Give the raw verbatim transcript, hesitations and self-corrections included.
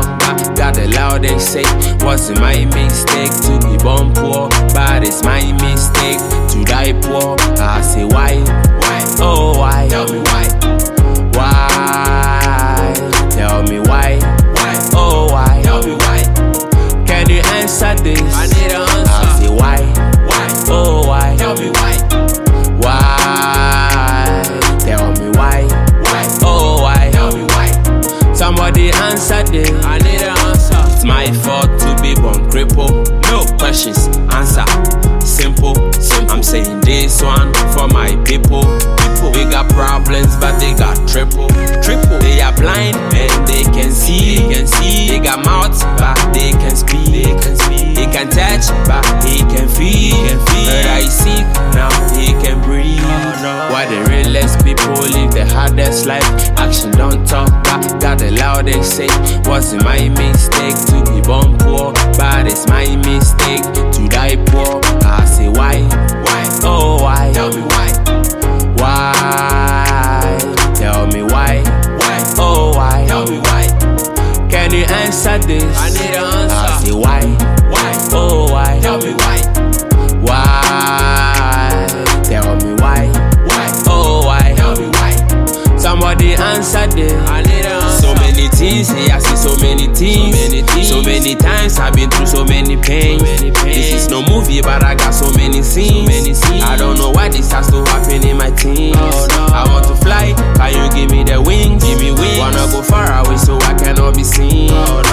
back, got the loud they say. Wasn't my mistake to be born poor, but it's my mistake to die poor. I say why, why, oh why, tell me why, why, tell me why, why, oh why, tell me why. Can you answer this? I need an answer. I say why, why, oh why, tell me why, why, tell me why, why, oh why, tell me why. Somebody answer this. I need an answer. It's my fault to be born cripple. No questions, answer. Simple, simple. I'm saying this one for my people. People, we got problems, but they got triple, triple. They are blind and they can see, they can see. They got mouths, but they can speak, they can speak. He can touch, but he can feel, he can feel. But I see now he can breathe. Oh, no. Why the realest people live the hardest life? Action don't talk back, got the loudest say. Wasn't my mistake to be born poor, but it's my mistake to die poor. I say why, why, oh why, tell me why, why, tell me why, why, oh why, tell me why. Can you answer this? I need an answer. I say why, why, oh why, tell me why, why, tell me why, why, oh why, tell me why. Somebody answer this. I need an answer. So many things, yeah, I see so many things. So many things. So many times I've been through so many pains. So many pains. This is no movie, but I got so many scenes. So many scenes. I don't know why this has to happen in my teens. Oh, no. I want to fly, can you give me the wings? Give me wings. Wanna go far away so I cannot be seen. Oh, no.